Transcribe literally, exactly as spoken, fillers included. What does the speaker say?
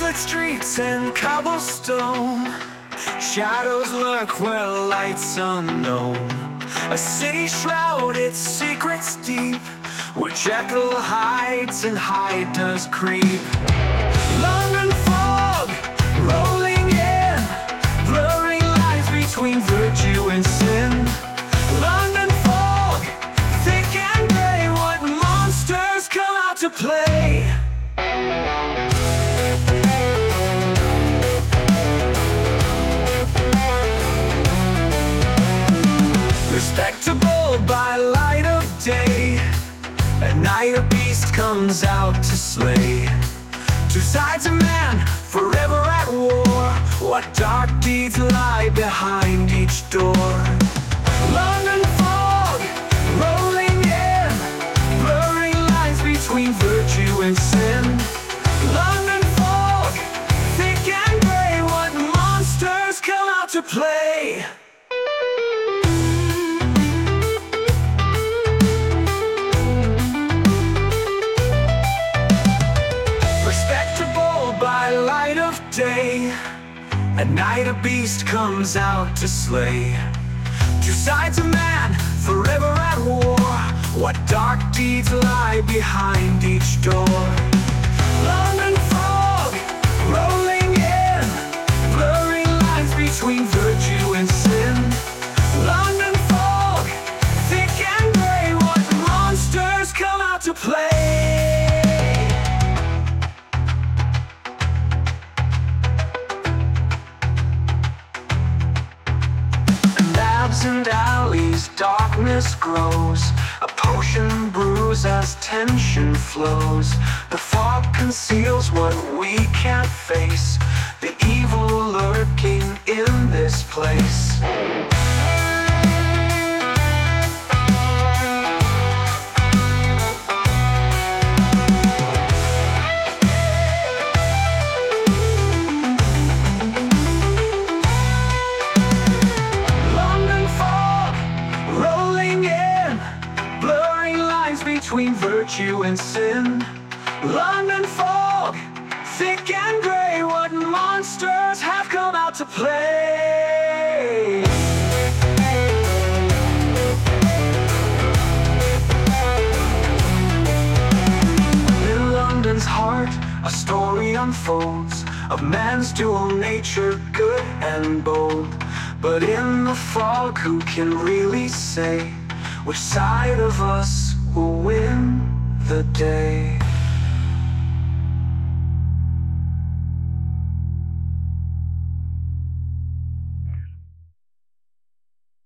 Lit streets and cobblestone, shadows lurk where light's unknown. A city shrouded, secrets deep, where Jekyll hides and Hyde does creep. London fog, rolling in, blurring lines between virtue and sin. London fog, thick and gray, what monsters come out to play? Respectable by light of day, at night a beast comes out to slay. Two sides of man, forever at war. What dark deeds lie behind each door? London fog, rolling in, blurring lines between virtue and sin. London fog, thick and gray, what monsters come out to play? Day, at night a beast comes out to slay. Two sides of man, forever at war. What dark deeds lie behind each door? London fog, rolling in, blurring lines between virtue and sin. London fog, thick and gray, what monsters come out to play? And alleys, darkness grows. A potion brews as tension flows. The fog conceals what we can't face, the evil lurking in this place. Between virtue and sin. London fog, thick and gray, what monsters have come out to play? In London's heart, a story unfolds of man's dual nature, good and bold. But in the fog, who can really say which side of us will win the day?